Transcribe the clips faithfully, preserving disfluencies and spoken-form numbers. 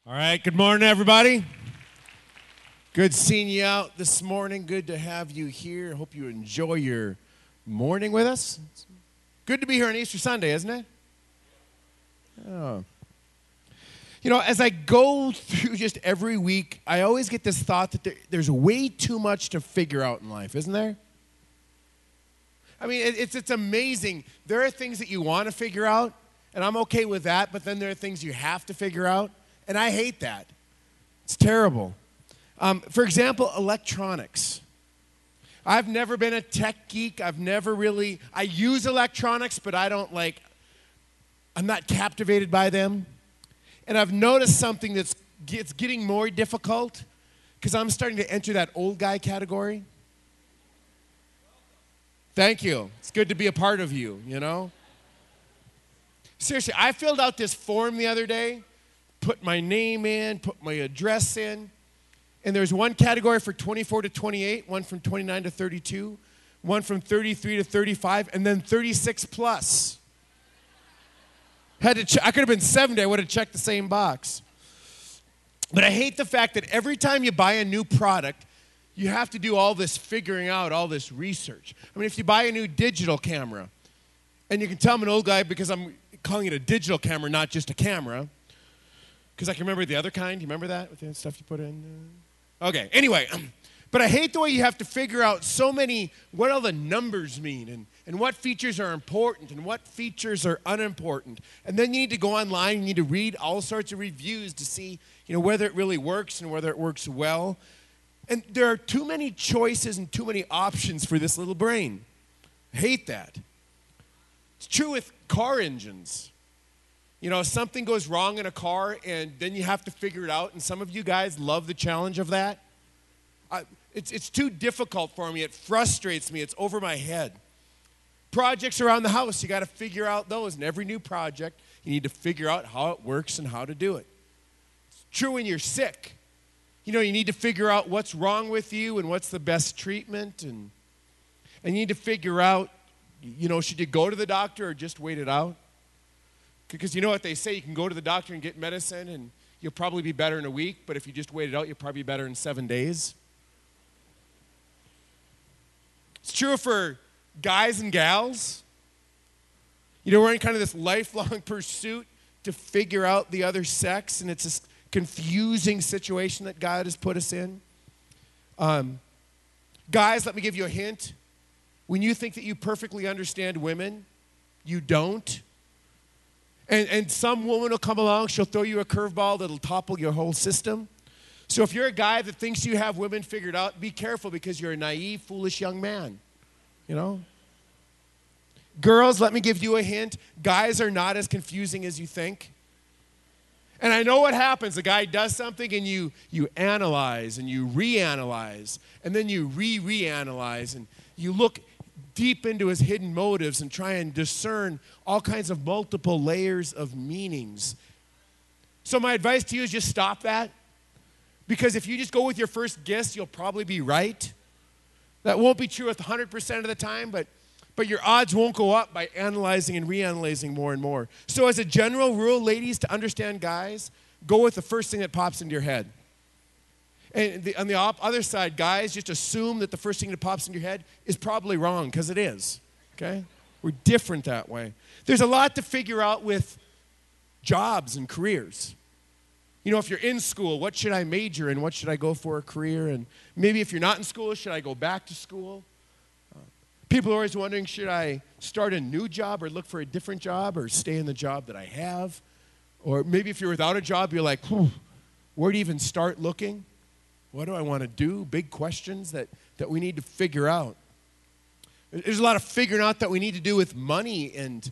All right, good morning, everybody. Good seeing you out this morning. Good to have you here. Hope you enjoy your morning with us. It's good to be here on Easter Sunday, isn't it? Oh. You know, as I go through just every week, I always get this thought that there, there's way too much to figure out in life, isn't there? I mean, it, it's, it's amazing. There are things that you want to figure out, and I'm okay with that, but then there are things you have to figure out. And I hate that. It's terrible. Um, for example, electronics. I've never been a tech geek. I've never really, I use electronics, but I don't like, I'm not captivated by them. And I've noticed something that's it's getting more difficult because I'm starting to enter that old guy category. Thank you. It's good to be a part of you, you know? Seriously, I filled out this form the other day. Put my name in, put my address in, and there's one category for twenty-four to twenty-eight, one from twenty-nine to thirty-two, one from thirty-three to thirty-five, and then thirty-six plus. Had to ch- I could have been seventy, I would have checked the same box. But I hate the fact that every time you buy a new product, you have to do all this figuring out, all this research. I mean, if you buy a new digital camera, and you can tell I'm an old guy because I'm calling it a digital camera, not just a camera, because I can remember the other kind. You remember that with the stuff you put in? Okay, anyway. But I hate the way you have to figure out so many, what all the numbers mean and, and what features are important and what features are unimportant. And then you need to go online and you need to read all sorts of reviews to see, you know, whether it really works and whether it works well. And there are too many choices and too many options for this little brain. I hate that. It's true with car engines. You know, something goes wrong in a car, and then you have to figure it out, and some of you guys love the challenge of that. I, it's, it's too difficult for me. It frustrates me. It's over my head. Projects around the house, you got to figure out those, and every new project, you need to figure out how it works and how to do it. It's true when you're sick. You know, you need to figure out what's wrong with you and what's the best treatment, and, and you need to figure out, you know, should you go to the doctor or just wait it out? Because you know what they say, you can go to the doctor and get medicine and you'll probably be better in a week, but if you just wait it out, you'll probably be better in seven days. It's true for guys and gals. You know, we're in kind of this lifelong pursuit to figure out the other sex, and it's this confusing situation that God has put us in. Um, guys, let me give you a hint. When you think that you perfectly understand women, you don't. And, and some woman will come along, she'll throw you a curveball that'll topple your whole system. So if you're a guy that thinks you have women figured out, be careful because you're a naive, foolish young man, you know? Girls, let me give you a hint. Guys are not as confusing as you think. And I know what happens. A guy does something and you, you analyze and you reanalyze and then you re-reanalyze and you look deep into his hidden motives and try and discern all kinds of multiple layers of meanings. So my advice to you is just stop that. Because if you just go with your first guess, you'll probably be right. That won't be true one hundred percent of the time, but, but your odds won't go up by analyzing and reanalyzing more and more. So as a general rule, ladies, to understand guys, go with the first thing that pops into your head. And the, on the op- other side, guys, just assume that the first thing that pops in your head is probably wrong, because it is, okay? We're different that way. There's a lot to figure out with jobs and careers. You know, if you're in school, what should I major in? What should I go for a career? And maybe if you're not in school, should I go back to school? Uh, people are always wondering, should I start a new job or look for a different job or stay in the job that I have? Or maybe if you're without a job, you're like, where do you even start looking? What do I want to do? Big questions that, that we need to figure out. There's a lot of figuring out that we need to do with money and,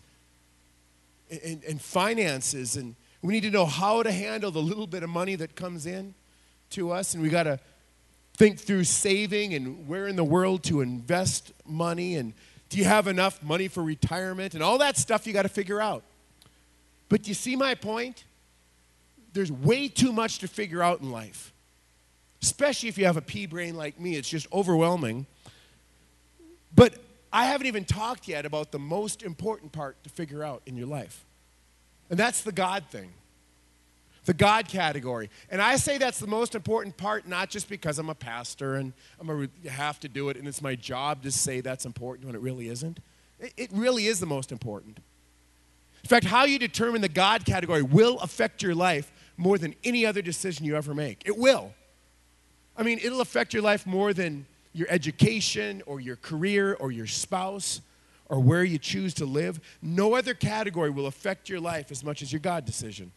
and, and finances. And we need to know how to handle the little bit of money that comes in to us. And we got to think through saving and where in the world to invest money. And do you have enough money for retirement? And all that stuff you got to figure out. But do you see my point? There's way too much to figure out in life. Especially if you have a pea brain like me, it's just overwhelming. But I haven't even talked yet about the most important part to figure out in your life. And that's the God thing. The God category. And I say that's the most important part, not just because I'm a pastor and I'm a, have to do it and it's my job to say that's important when it really isn't. It, it really is the most important. In fact, how you determine the God category will affect your life more than any other decision you ever make. It will. I mean, it'll affect your life more than your education or your career or your spouse or where you choose to live. No other category will affect your life as much as your God decision.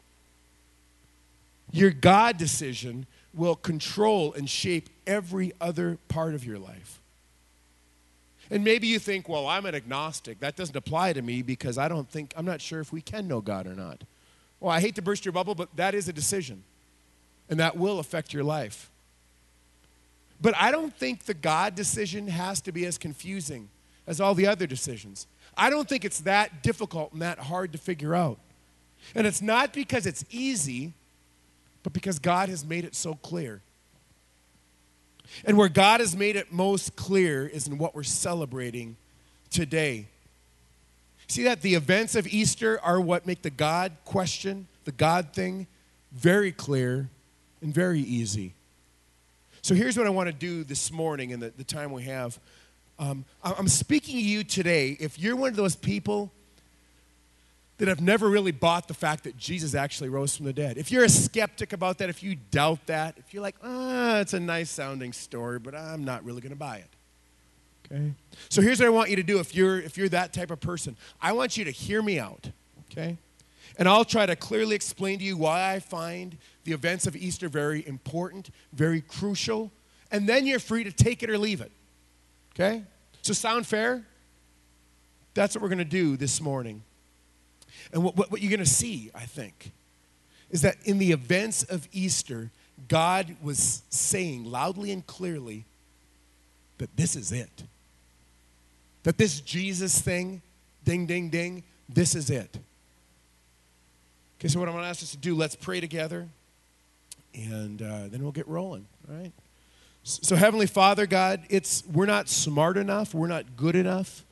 Your God decision will control and shape every other part of your life. And maybe you think, well, I'm an agnostic. That doesn't apply to me because I don't think, I'm not sure if we can know God or not. Well, I hate to burst your bubble, but that is a decision. And that will affect your life. But I don't think the God decision has to be as confusing as all the other decisions. I don't think it's that difficult and that hard to figure out. And it's not because it's easy, but because God has made it so clear. And where God has made it most clear is in what we're celebrating today. See that the events of Easter are what make the God question, the God thing, very clear and very easy. So here's what I want to do this morning in the, the time we have. Um, I'm speaking to you today. If you're one of those people that have never really bought the fact that Jesus actually rose from the dead. If you're a skeptic about that, if you doubt that, if you're like, ah, it's a nice sounding story, but I'm not really going to buy it. Okay? So here's what I want you to do if you're if you're that type of person. I want you to hear me out, okay? And I'll try to clearly explain to you why I find the events of Easter very important, very crucial, and then you're free to take it or leave it. Okay? So sound fair? That's what we're going to do this morning. And what, what, what you're going to see, I think, is that in the events of Easter, God was saying loudly and clearly that this is it. That this Jesus thing, ding, ding, ding, this is it. Okay, so what I'm going to ask us to do, let's pray together, and uh, then we'll get rolling, all right? So, Heavenly Father, God, it's we're not smart enough, we're not good enough.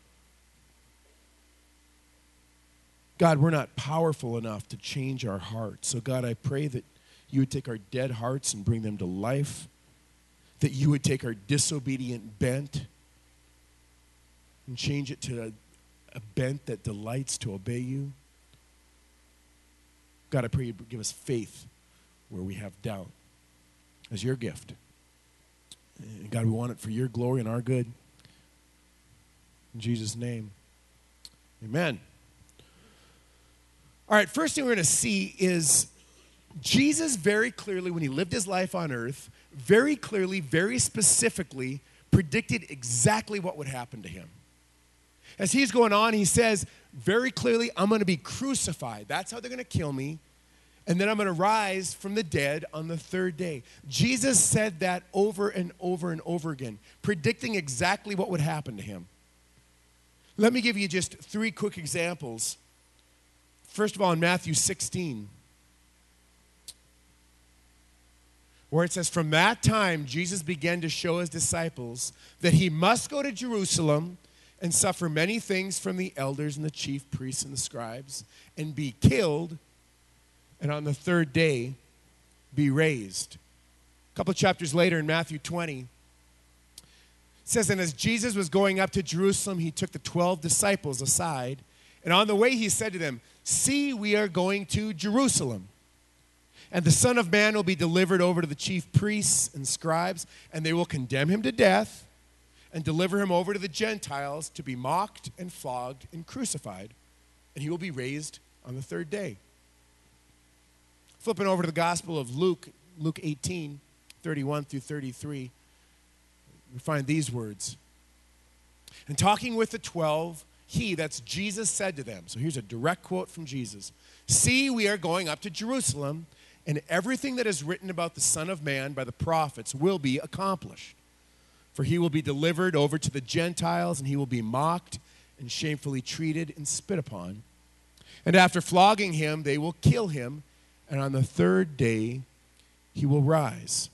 God, we're not powerful enough to change our hearts. So, God, I pray that you would take our dead hearts and bring them to life, that you would take our disobedient bent and change it to a, a bent that delights to obey you. God, I pray you give us faith where we have doubt as your gift. And God, we want it for your glory and our good. In Jesus' name, amen. All right, first thing we're going to see is Jesus very clearly, when he lived his life on earth, very clearly, very specifically predicted exactly what would happen to him. As he's going on, he says very clearly, I'm going to be crucified. That's how they're going to kill me. And then I'm going to rise from the dead on the third day. Jesus said that over and over and over again, predicting exactly what would happen to him. Let me give you just three quick examples. First of all, in Matthew sixteen, where it says, from that time, Jesus began to show his disciples that he must go to Jerusalem and suffer many things from the elders and the chief priests and the scribes and be killed, and on the third day be raised. A couple of chapters later in Matthew twenty, it says, and as Jesus was going up to Jerusalem, he took the twelve disciples aside, and on the way he said to them, see, we are going to Jerusalem, and the Son of Man will be delivered over to the chief priests and scribes, and they will condemn him to death and deliver him over to the Gentiles to be mocked and flogged and crucified, and he will be raised on the third day. Flipping over to the Gospel of Luke, Luke eighteen, thirty-one through thirty-three, we find these words. And talking with the twelve, he, that's Jesus, said to them, so here's a direct quote from Jesus, see, we are going up to Jerusalem, and everything that is written about the Son of Man by the prophets will be accomplished. For he will be delivered over to the Gentiles, and he will be mocked and shamefully treated and spit upon. And after flogging him, they will kill him, and on the third day he will rise.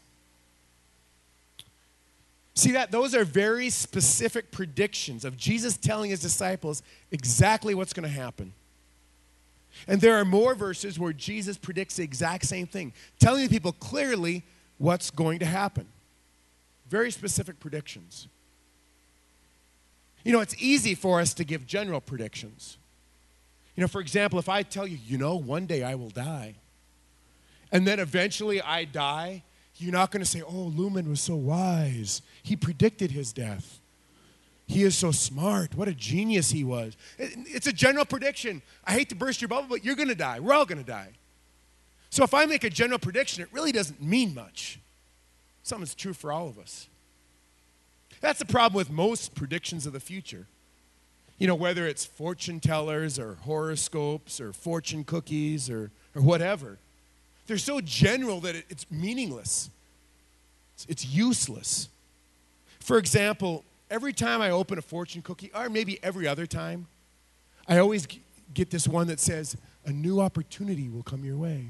See that? Those are very specific predictions of Jesus telling his disciples exactly what's going to happen. And there are more verses where Jesus predicts the exact same thing, telling the people clearly what's going to happen. Very specific predictions. You know, it's easy for us to give general predictions. You know, for example, if I tell you, you know, one day I will die, and then eventually I die, you're not going to say, oh, Lumen was so wise. He predicted his death. He is so smart. What a genius he was. It's a general prediction. I hate to burst your bubble, but you're going to die. We're all going to die. So if I make a general prediction, it really doesn't mean much. Something's true for all of us. That's the problem with most predictions of the future. You know, whether it's fortune tellers or horoscopes or fortune cookies or, or whatever. They're so general that it, it's meaningless. It's, it's useless. For example, every time I open a fortune cookie, or maybe every other time, I always g- get this one that says, a new opportunity will come your way.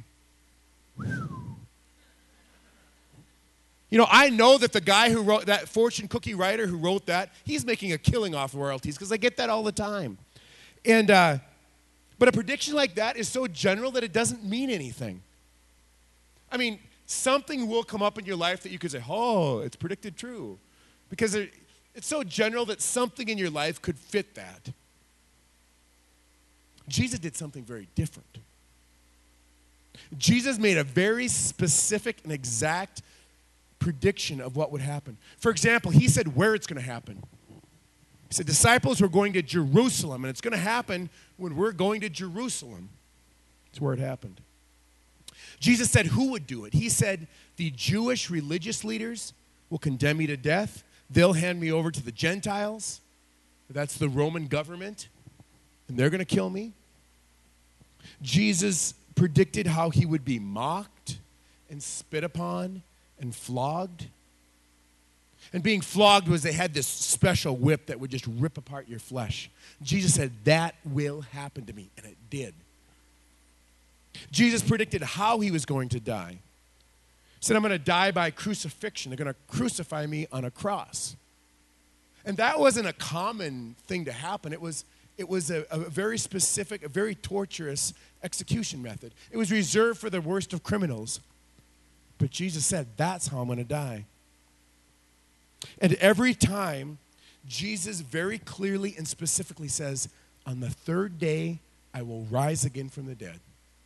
You know, I know that the guy who wrote that fortune cookie writer who wrote that, he's making a killing off royalties because I get that all the time. And uh, but a prediction like that is so general that it doesn't mean anything. I mean, something will come up in your life that you could say, oh, it's predicted true. Because it, it's so general that something in your life could fit that. Jesus did something very different. Jesus made a very specific and exact prediction of what would happen. For example, he said where it's going to happen. He said disciples were going to Jerusalem, and it's going to happen when we're going to Jerusalem. That's where it happened. Jesus said who would do it. He said the Jewish religious leaders will condemn me to death. They'll hand me over to the Gentiles. That's the Roman government, and they're going to kill me. Jesus predicted how he would be mocked and spit upon and flogged. And being flogged was they had this special whip that would just rip apart your flesh. Jesus said, that will happen to me, and it did. Jesus predicted how he was going to die. He said, I'm going to die by crucifixion. They're going to crucify me on a cross. And that wasn't a common thing to happen. It was, it was a, a very specific, a very torturous execution method. It was reserved for the worst of criminals. But Jesus said, that's how I'm going to die. And every time, Jesus very clearly and specifically says, on the third day, I will rise again from the dead.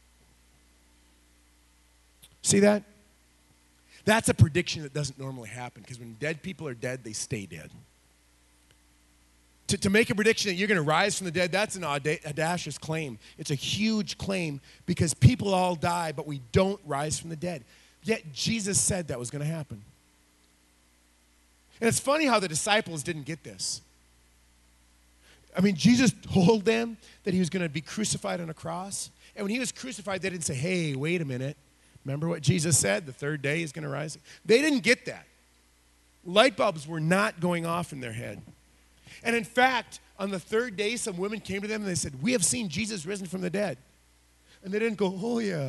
See that? That's a prediction that doesn't normally happen, because when dead people are dead, they stay dead. To, to make a prediction that you're going to rise from the dead, that's an audacious claim. It's a huge claim because people all die, but we don't rise from the dead. Yet Jesus said that was going to happen. And it's funny how the disciples didn't get this. I mean, Jesus told them that he was going to be crucified on a cross. And when he was crucified, they didn't say, hey, wait a minute. Remember what Jesus said? The third day he's going to rise. They didn't get that. Light bulbs were not going off in their head. And in fact, on the third day, some women came to them and they said, we have seen Jesus risen from the dead. And they didn't go, oh yeah.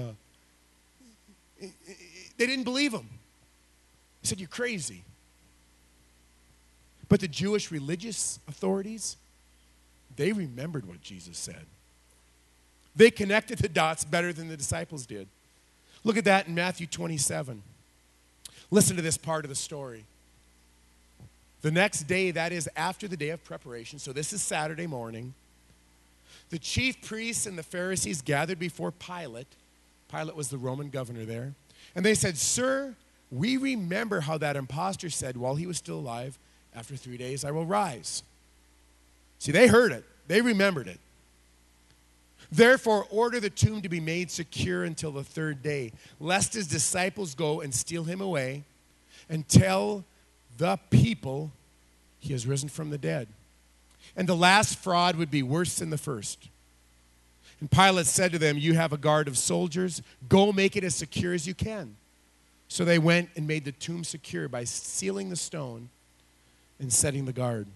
They didn't believe him. They said, you're crazy. But the Jewish religious authorities, they remembered what Jesus said. They connected the dots better than the disciples did. Look at that in Matthew twenty-seven. Listen to this part of the story. The next day, that is after the day of preparation, so this is Saturday morning, the chief priests and the Pharisees gathered before Pilate. Pilate was the Roman governor there. And they said, sir, we remember how that impostor said while he was still alive, after three days I will rise. See, they heard it. They remembered it. Therefore, order the tomb to be made secure until the third day, lest his disciples go and steal him away and tell the people he has risen from the dead. And the last fraud would be worse than the first. And Pilate said to them, you have a guard of soldiers. Go make it as secure as you can. So they went and made the tomb secure by sealing the stone and setting the guard.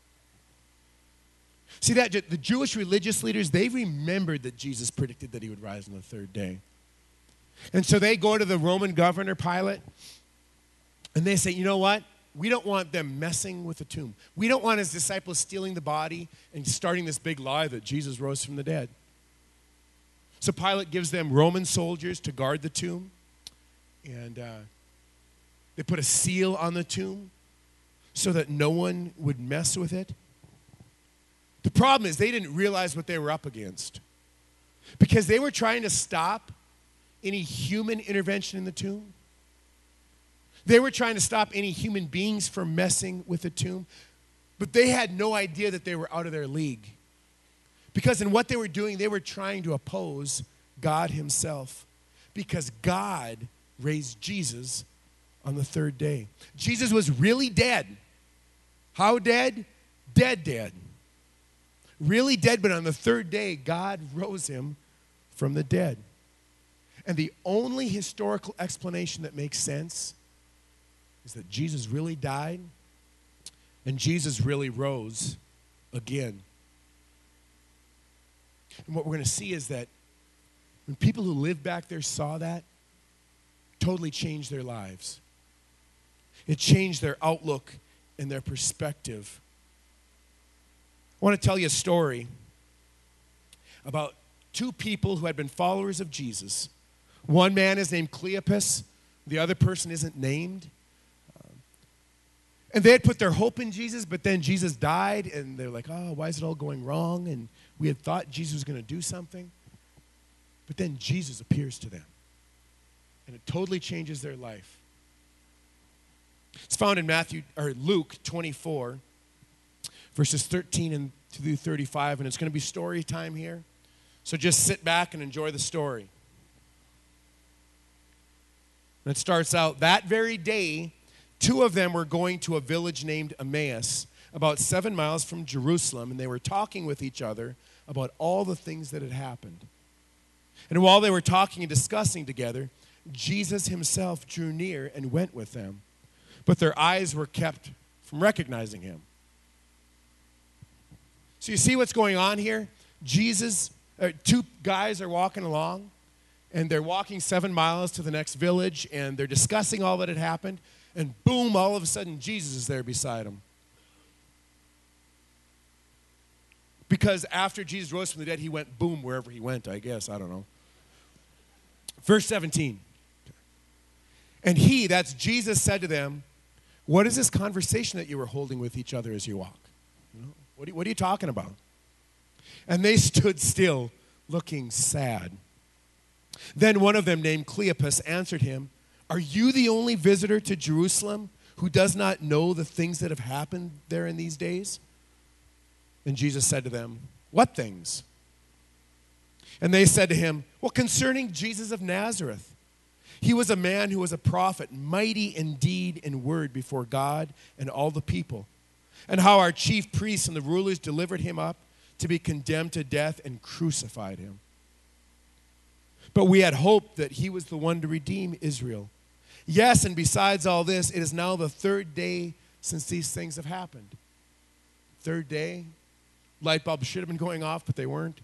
See that? The Jewish religious leaders, they remembered that Jesus predicted that he would rise on the third day. And so they go to the Roman governor, Pilate, and they say, you know what? We don't want them messing with the tomb. We don't want his disciples stealing the body and starting this big lie that Jesus rose from the dead. So Pilate gives them Roman soldiers to guard the tomb. And uh, they put a seal on the tomb so that no one would mess with it. The problem is they didn't realize what they were up against, because they were trying to stop any human intervention in the tomb. They were trying to stop any human beings from messing with the tomb, but they had no idea that they were out of their league. Because in what they were doing, they were trying to oppose God himself, because God raised Jesus on the third day. Jesus was really dead. How dead? Dead, dead. Really dead, but on the third day, God rose him from the dead. And the only historical explanation that makes sense is that Jesus really died and Jesus really rose again. And what we're going to see is that when people who lived back there saw that, totally changed their lives. It changed their outlook and their perspective. I want to tell you a story about two people who had been followers of Jesus. One man is named Cleopas. The other person isn't named. Um, and they had put their hope in Jesus, but then Jesus died, and they're like, oh, why is it all going wrong? And we had thought Jesus was going to do something. But then Jesus appears to them, and it totally changes their life. It's found in Matthew or Luke twenty-four, verses thirteen and through thirty-five, and it's going to be story time here. So just sit back and enjoy the story. And it starts out, that very day, two of them were going to a village named Emmaus, about seven miles from Jerusalem, and they were talking with each other about all the things that had happened. And while they were talking and discussing together, Jesus himself drew near and went with them, but their eyes were kept from recognizing him. So you see what's going on here? Jesus, uh, two guys are walking along, and they're walking seven miles to the next village, and they're discussing all that had happened, and boom, all of a sudden, Jesus is there beside them. Because after Jesus rose from the dead, he went boom wherever he went, I guess. I don't know. Verse seventeen. And he, that's Jesus, said to them, what is this conversation that you were holding with each other as you walk? You know, what, are you, what are you talking about? And they stood still, looking sad. Then one of them, named Cleopas, answered him, are you the only visitor to Jerusalem who does not know the things that have happened there in these days? And Jesus said to them, what things? And they said to him, well, concerning Jesus of Nazareth. He was a man who was a prophet, mighty in deed and word before God and all the people. And how our chief priests and the rulers delivered him up to be condemned to death and crucified him. But we had hoped that he was the one to redeem Israel. Yes, and besides all this, it is now the third day since these things have happened. Third day. Light bulbs should have been going off, but they weren't.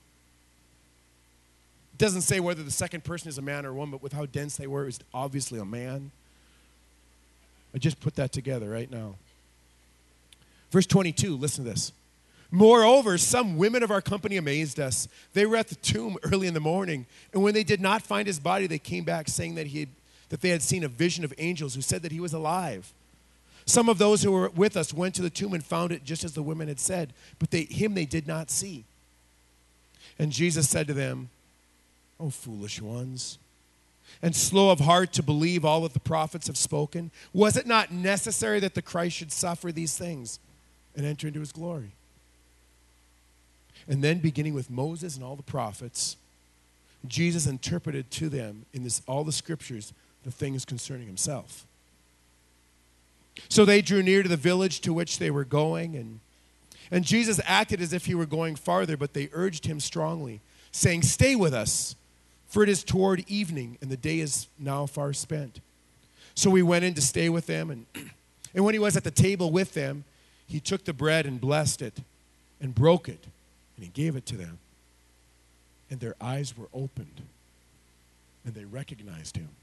It doesn't say whether the second person is a man or a woman, but with how dense they were, it was obviously a man. I just put that together right now. Verse twenty-two, listen to this. Moreover, some women of our company amazed us. They were at the tomb early in the morning, and when they did not find his body, they came back saying that he had, that they had seen a vision of angels who said that he was alive. Some of those who were with us went to the tomb and found it just as the women had said, but they, him they did not see. And Jesus said to them, O foolish ones, and slow of heart to believe all that the prophets have spoken, was it not necessary that the Christ should suffer these things and enter into his glory? And then beginning with Moses and all the prophets, Jesus interpreted to them in this, all the scriptures the things concerning himself. So they drew near to the village to which they were going, and, and Jesus acted as if he were going farther, but they urged him strongly, saying, stay with us, for it is toward evening, and the day is now far spent. So we went in to stay with them, and, and when he was at the table with them, he took the bread and blessed it, and broke it, and he gave it to them. And their eyes were opened, and they recognized him.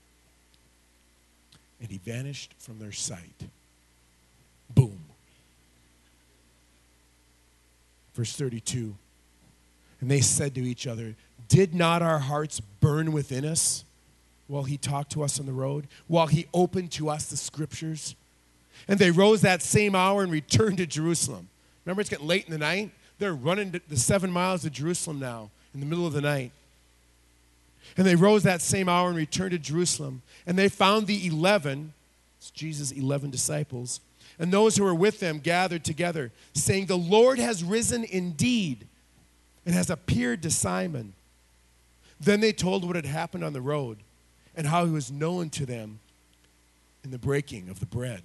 And he vanished from their sight. Boom. Verse thirty-two. And they said to each other, did not our hearts burn within us while he talked to us on the road, while he opened to us the scriptures? And they rose that same hour and returned to Jerusalem. Remember, it's getting late in the night. They're running the seven miles to Jerusalem now in the middle of the night. And they rose that same hour and returned to Jerusalem. And they found the eleven, it's Jesus' eleven disciples, and those who were with them gathered together, saying, the Lord has risen indeed and has appeared to Simon. Then they told what had happened on the road and how he was known to them in the breaking of the bread.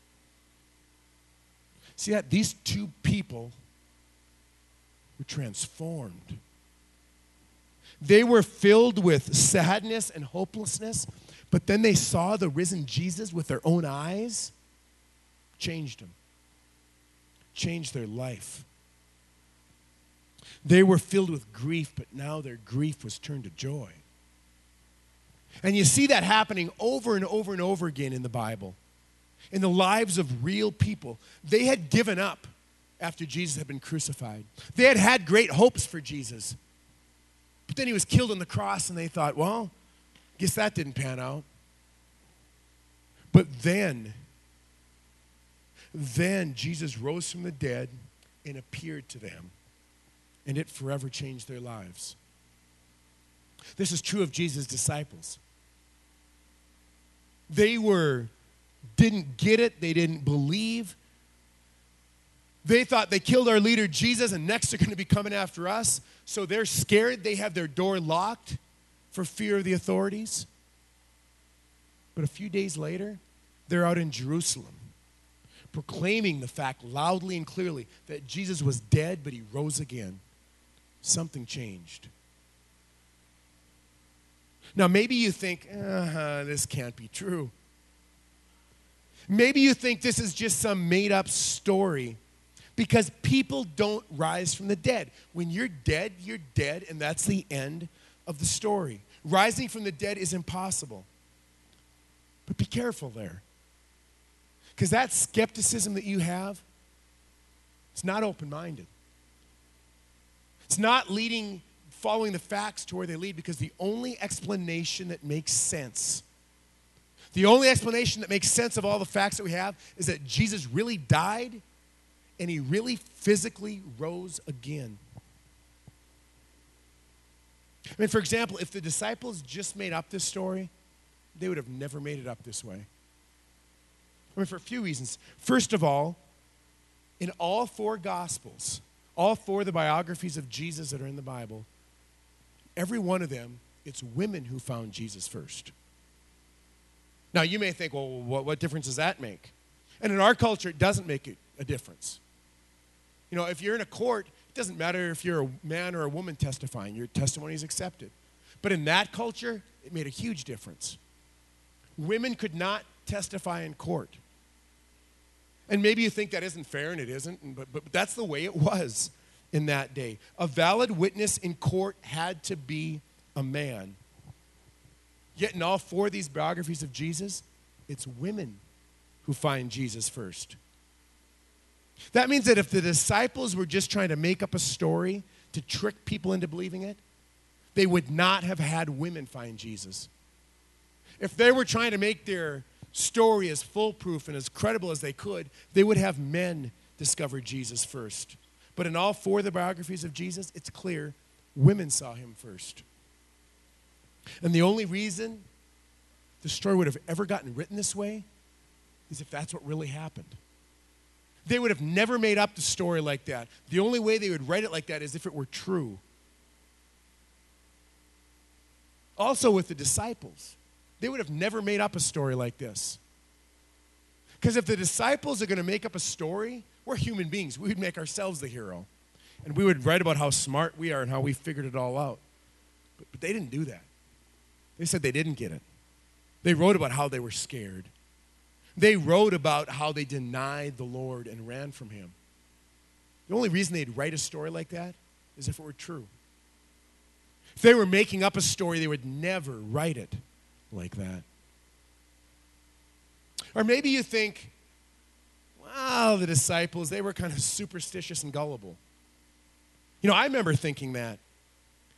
See that? These two people were transformed. They were filled with sadness and hopelessness, but then they saw the risen Jesus with their own eyes. Changed them. Changed their life. They were filled with grief, but now their grief was turned to joy. And you see that happening over and over and over again in the Bible. In the lives of real people. They had given up after Jesus had been crucified. They had had great hopes for Jesus. But then he was killed on the cross, and they thought, well, guess that didn't pan out. But then, then Jesus rose from the dead and appeared to them. And it forever changed their lives. This is true of Jesus' disciples. They were, didn't get it. They didn't believe. They thought they killed our leader Jesus and next they're going to be coming after us. So they're scared. They have their door locked for fear of the authorities. But a few days later, they're out in Jerusalem proclaiming the fact loudly and clearly that Jesus was dead, but he rose again. Something changed. Now, maybe you think, uh-huh, this can't be true. Maybe you think this is just some made-up story because people don't rise from the dead. When you're dead, you're dead, and that's the end of the story. Rising from the dead is impossible. But be careful there. Because that skepticism that you have, it's not open-minded. It's not leading, following the facts to where they lead, because the only explanation that makes sense, the only explanation that makes sense of all the facts that we have is that Jesus really died and he really physically rose again. I mean, for example, if the disciples just made up this story, they would have never made it up this way. I mean, for a few reasons. First of all, in all four Gospels, all four of the biographies of Jesus that are in the Bible, every one of them, it's women who found Jesus first. Now, you may think, well, what, what difference does that make? And in our culture, it doesn't make a difference. You know, if you're in a court, it doesn't matter if you're a man or a woman testifying. Your testimony is accepted. But in that culture, it made a huge difference. Women could not testify in court. And maybe you think that isn't fair, and it isn't, but, but that's the way it was in that day. A valid witness in court had to be a man. Yet in all four of these biographies of Jesus, it's women who find Jesus first. That means that if the disciples were just trying to make up a story to trick people into believing it, they would not have had women find Jesus. If they were trying to make their story as foolproof and as credible as they could, they would have men discover Jesus first. But in all four of the biographies of Jesus, it's clear women saw him first. And the only reason the story would have ever gotten written this way is if that's what really happened. They would have never made up the story like that. The only way they would write it like that is if it were true. Also with the disciples, they would have never made up a story like this. Because if the disciples are going to make up a story, we're human beings. We would make ourselves the hero. And we would write about how smart we are and how we figured it all out. But, but they didn't do that. They said they didn't get it. They wrote about how they were scared. They wrote about how they denied the Lord and ran from him. The only reason they'd write a story like that is if it were true. If they were making up a story, they would never write it like that. Or maybe you think, wow, the disciples, they were kind of superstitious and gullible. You know, I remember thinking that.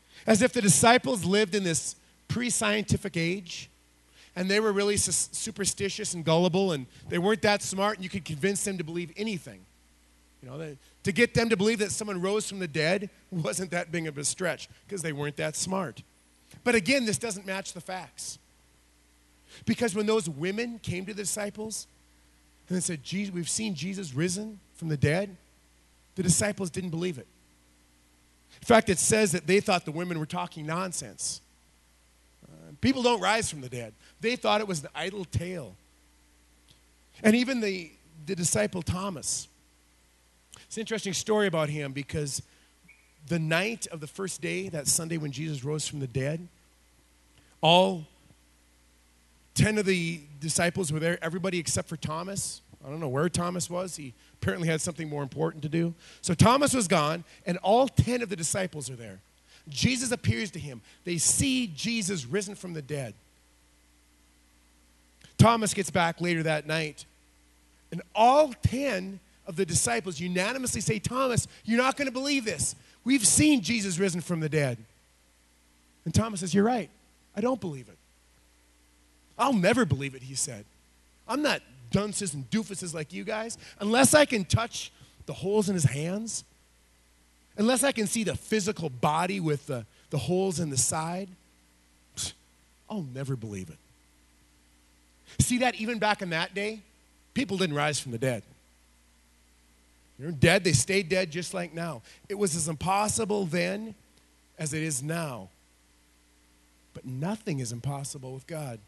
As if the disciples lived in this pre-scientific age, and they were really su- superstitious and gullible, and they weren't that smart, and you could convince them to believe anything. You know, they, to get them to believe that someone rose from the dead wasn't that big of a stretch, because they weren't that smart. But again, this doesn't match the facts. Because when those women came to the disciples and they said, Jesus, we've seen Jesus risen from the dead, the disciples didn't believe it. In fact, it says that they thought the women were talking nonsense. Uh, people don't rise from the dead. They thought it was an idle tale. And even the, the disciple Thomas, it's an interesting story about him, because the night of the first day, that Sunday when Jesus rose from the dead, all ten of the disciples were there, everybody except for Thomas. I don't know where Thomas was. He apparently had something more important to do. So Thomas was gone, and all ten of the disciples are there. Jesus appears to him. They see Jesus risen from the dead. Thomas gets back later that night, and all ten of the disciples unanimously say, Thomas, you're not going to believe this. We've seen Jesus risen from the dead. And Thomas says, you're right. I don't believe it. I'll never believe it, he said. I'm not dunces and doofuses like you guys. Unless I can touch the holes in his hands, unless I can see the physical body with the, the holes in the side, I'll never believe it. See that even back in that day, people didn't rise from the dead. You're dead, they stayed dead just like now. It was as impossible then as it is now. But nothing is impossible with God.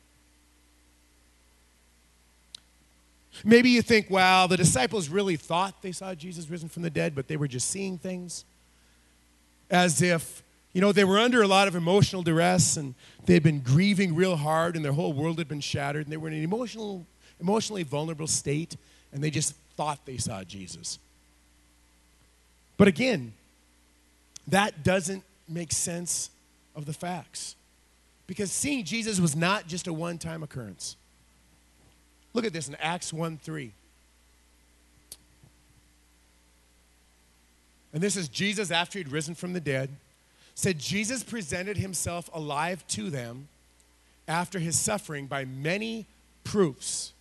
Maybe you think, well, the disciples really thought they saw Jesus risen from the dead, but they were just seeing things. As if, you know, they were under a lot of emotional duress, and they had been grieving real hard, and their whole world had been shattered, and they were in an emotional, emotionally vulnerable state, and they just thought they saw Jesus. But again, that doesn't make sense of the facts. Because seeing Jesus was not just a one-time occurrence. Look at this in Acts one three. And this is Jesus after he'd risen from the dead. Said Jesus presented himself alive to them after his suffering by many proofs.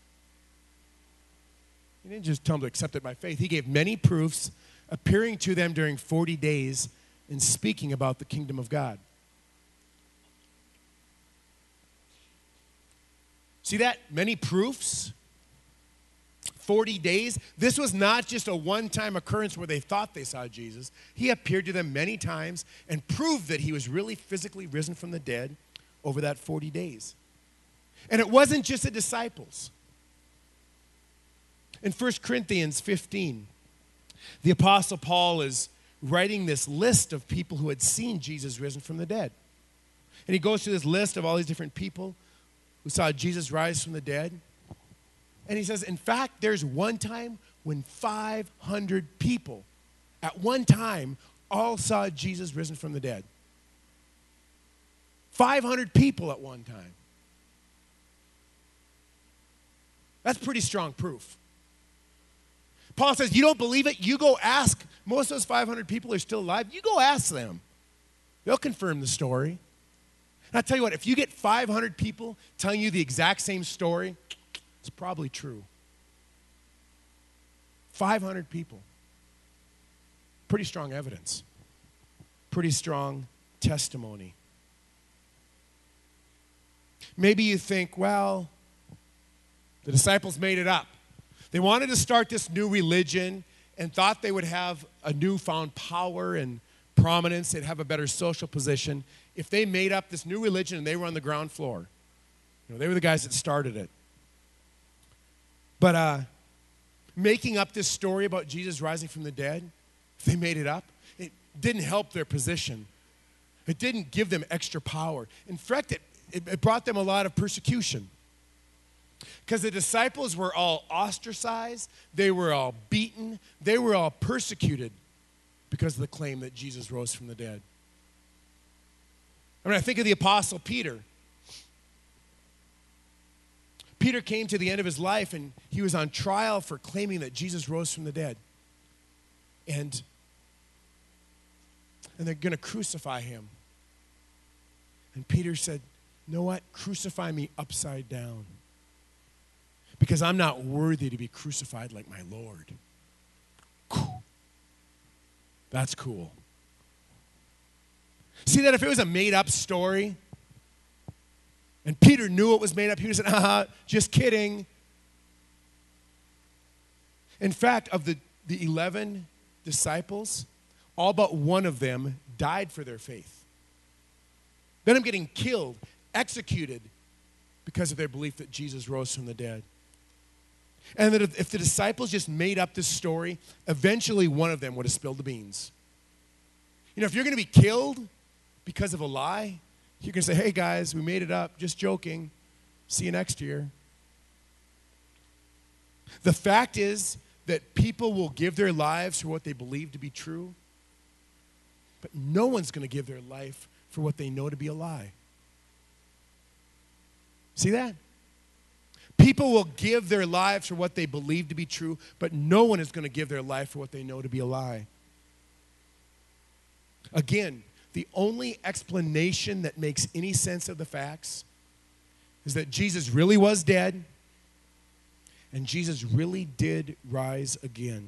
He didn't just tell them to accept it by faith. He gave many proofs, appearing to them during forty days and speaking about the kingdom of God. See that? Many proofs. forty days. This was not just a one-time occurrence where they thought they saw Jesus. He appeared to them many times and proved that he was really physically risen from the dead over that forty days. And it wasn't just the disciples. In First Corinthians fifteen, the Apostle Paul is writing this list of people who had seen Jesus risen from the dead. And he goes through this list of all these different people who saw Jesus rise from the dead. And he says, in fact, there's one time when five hundred people at one time all saw Jesus risen from the dead. five hundred people at one time. That's pretty strong proof. Paul says, you don't believe it? You go ask. Most of those five hundred people are still alive. You go ask them. They'll confirm the story. And I'll tell you what, if you get five hundred people telling you the exact same story, it's probably true. five hundred people. Pretty strong evidence. Pretty strong testimony. Maybe you think, well, the disciples made it up. They wanted to start this new religion and thought they would have a newfound power and prominence. They'd have a better social position if they made up this new religion and they were on the ground floor. You know, they were the guys that started it. But uh, making up this story about Jesus rising from the dead, if they made it up, it didn't help their position. It didn't give them extra power. In fact, it, it, it brought them a lot of persecution. Because the disciples were all ostracized, they were all beaten, they were all persecuted because of the claim that Jesus rose from the dead. I mean, I think of the Apostle Peter. Peter came to the end of his life and he was on trial for claiming that Jesus rose from the dead. And, and they're going to crucify him. And Peter said, you know what? Crucify me upside down. Because I'm not worthy to be crucified like my Lord. That's cool. See that if it was a made-up story, and Peter knew it was made up, he would have said, ah, just kidding. In fact, of the, the eleven disciples, all but one of them died for their faith. Then I'm getting killed, executed, because of their belief that Jesus rose from the dead. And that if, if the disciples just made up this story, eventually one of them would have spilled the beans. You know, if you're going to be killed because of a lie, you're going to say, hey guys, we made it up, just joking. See you next year. The fact is that people will give their lives for what they believe to be true, but no one's going to give their life for what they know to be a lie. See that? People will give their lives for what they believe to be true, but no one is going to give their life for what they know to be a lie. Again, the only explanation that makes any sense of the facts is that Jesus really was dead and Jesus really did rise again.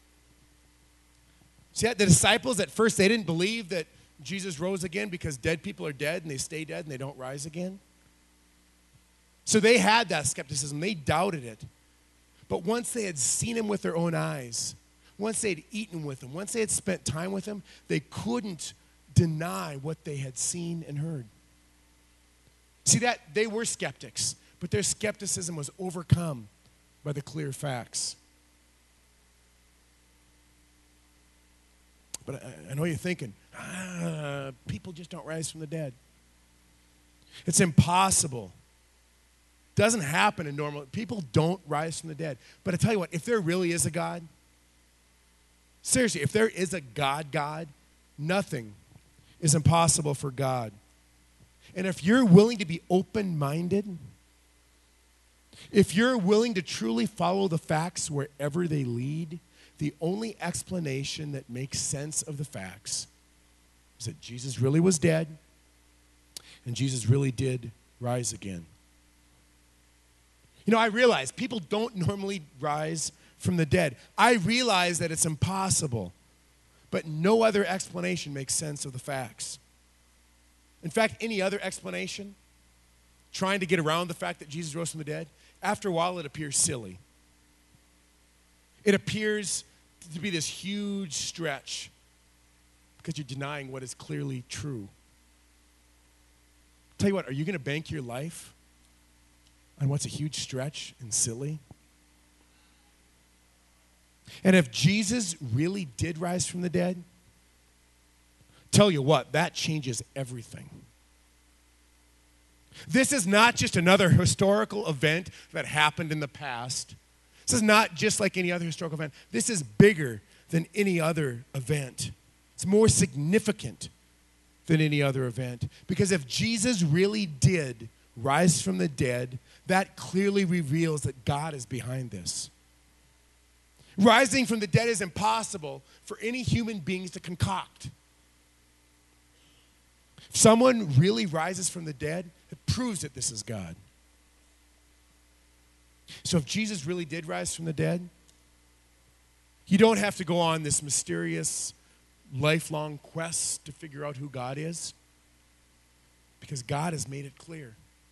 See, the disciples at first, they didn't believe that Jesus rose again because dead people are dead and they stay dead and they don't rise again. So they had that skepticism. They doubted it. But once they had seen him with their own eyes, once they had eaten with him, once they had spent time with him, they couldn't deny what they had seen and heard. See that? They were skeptics, but their skepticism was overcome by the clear facts. But I, I know you're thinking, ah, people just don't rise from the dead. It's impossible. Doesn't happen in normal. People don't rise from the dead. But I tell you what, if there really is a God, seriously, if there is a God, God, nothing is impossible for God. And if you're willing to be open-minded, if you're willing to truly follow the facts wherever they lead, the only explanation that makes sense of the facts is that Jesus really was dead and Jesus really did rise again. You know, I realize people don't normally rise from the dead. I realize that it's impossible, but no other explanation makes sense of the facts. In fact, any other explanation, trying to get around the fact that Jesus rose from the dead, after a while it appears silly. It appears to be this huge stretch because you're denying what is clearly true. Tell you what, are you going to bank your life on what's a huge stretch and silly? And if Jesus really did rise from the dead, tell you what, that changes everything. This is not just another historical event that happened in the past. This is not just like any other historical event. This is bigger than any other event. It's more significant than any other event. Because if Jesus really did rise from the dead, that clearly reveals that God is behind this. Rising from the dead is impossible for any human beings to concoct. If someone really rises from the dead, it proves that this is God. So if Jesus really did rise from the dead, you don't have to go on this mysterious, lifelong quest to figure out who God is, because God has made it clear.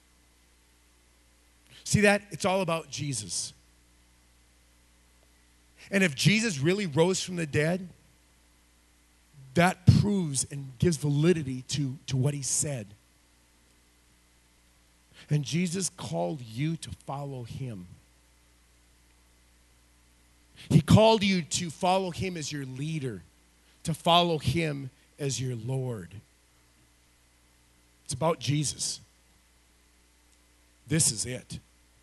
See that? It's all about Jesus. And if Jesus really rose from the dead, that proves and gives validity to, to what he said. And Jesus called you to follow him. He called you to follow him as your leader, to follow him as your Lord. It's about Jesus. This is it.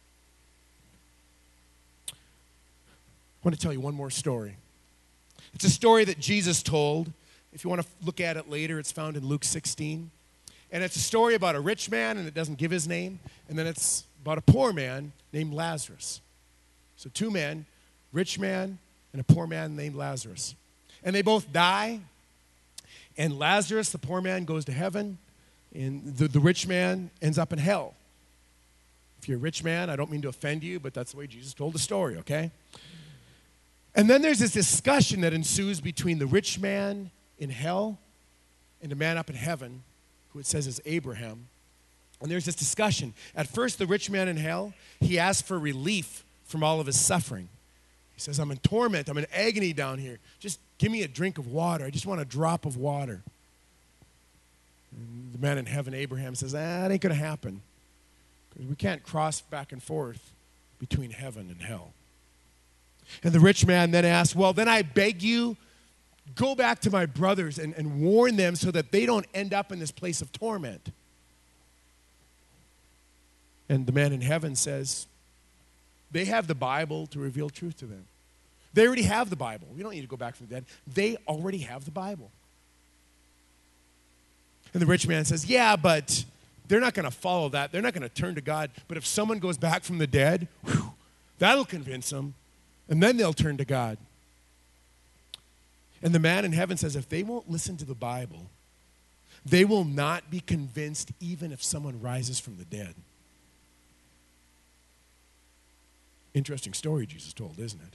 I want to tell you one more story. It's a story that Jesus told. If you want to look at it later, it's found in Luke sixteen. And it's a story about a rich man, and it doesn't give his name. And then it's about a poor man named Lazarus. So two men, rich man and a poor man named Lazarus. And they both die. And Lazarus, the poor man, goes to heaven. And the, the rich man ends up in hell. If you're a rich man, I don't mean to offend you, but that's the way Jesus told the story, okay? And then there's this discussion that ensues between the rich man in hell and the man up in heaven, who it says is Abraham. And there's this discussion. At first, the rich man in hell, he asks for relief from all of his suffering. He says, I'm in torment, I'm in agony down here. Just give me a drink of water. I just want a drop of water. And the man in heaven, Abraham, says, ah, that ain't going to happen. Because we can't cross back and forth between heaven and hell. And the rich man then asks, well, then I beg you, go back to my brothers and, and warn them so that they don't end up in this place of torment. And the man in heaven says, they have the Bible to reveal truth to them. They already have the Bible. We don't need to go back from the dead. They already have the Bible. And the rich man says, yeah, but they're not going to follow that. They're not going to turn to God. But if someone goes back from the dead, whew, that'll convince them. And then they'll turn to God. And the man in heaven says, if they won't listen to the Bible, they will not be convinced even if someone rises from the dead. Interesting story Jesus told, isn't it?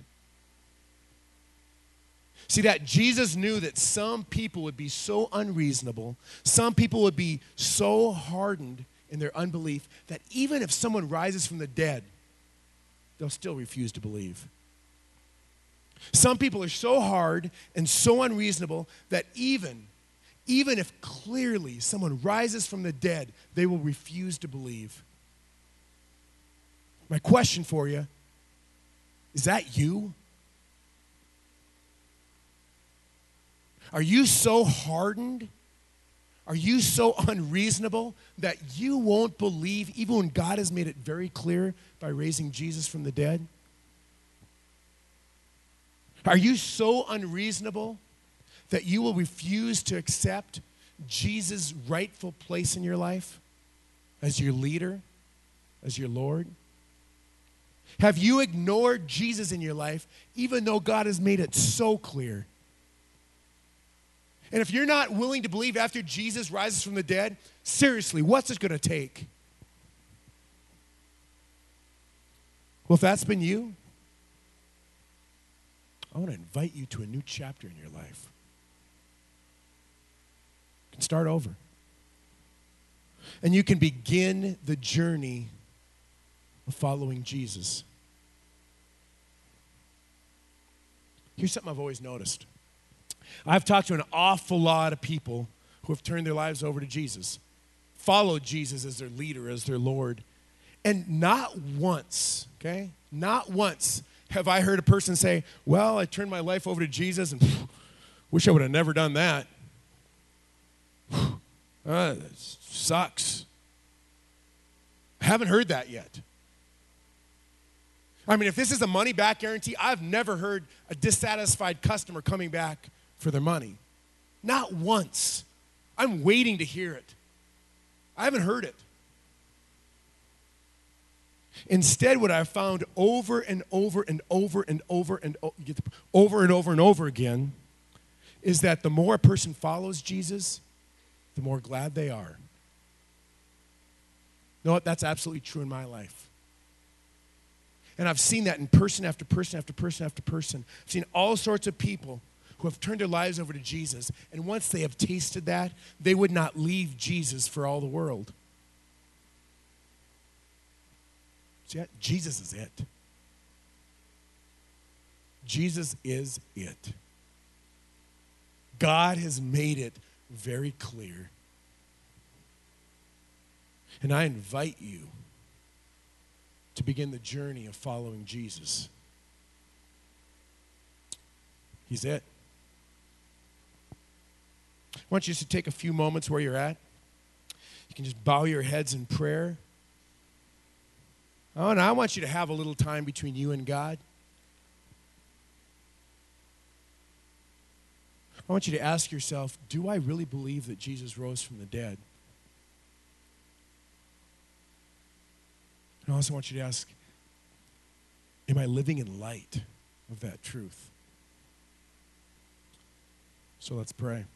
See, that Jesus knew that some people would be so unreasonable, some people would be so hardened in their unbelief that even if someone rises from the dead, they'll still refuse to believe. Some people are so hard and so unreasonable that even, even if clearly someone rises from the dead, they will refuse to believe. My question for you, is that you? Are you so hardened? Are you so unreasonable that you won't believe even when God has made it very clear by raising Jesus from the dead? Are you so unreasonable that you will refuse to accept Jesus' rightful place in your life as your leader, as your Lord? Have you ignored Jesus in your life even though God has made it so clear? And if you're not willing to believe after Jesus rises from the dead, seriously, what's it going to take? Well, if that's been you, I want to invite you to a new chapter in your life. You can start over. And you can begin the journey of following Jesus. Here's something I've always noticed. I've talked to an awful lot of people who have turned their lives over to Jesus, followed Jesus as their leader, as their Lord. And not once, okay, not once have I heard a person say, well, I turned my life over to Jesus and phew, wish I would have never done that. Whew, uh, that sucks. I haven't heard that yet. I mean, if this is a money-back guarantee, I've never heard a dissatisfied customer coming back for their money. Not once. I'm waiting to hear it. I haven't heard it. Instead, what I've found over and over and over and over and over and over and over again is that the more a person follows Jesus, the more glad they are. You know what? That's absolutely true in my life. And I've seen that in person after person after person after person. I've seen all sorts of people who have turned their lives over to Jesus, and once they have tasted that, they would not leave Jesus for all the world. See, Jesus is it. Jesus is it. God has made it very clear. And I invite you to begin the journey of following Jesus. He's it. I want you to take a few moments where you're at. You can just bow your heads in prayer. Oh, and I want you to have a little time between you and God. I want you to ask yourself, do I really believe that Jesus rose from the dead? And I also want you to ask, am I living in light of that truth? So let's pray.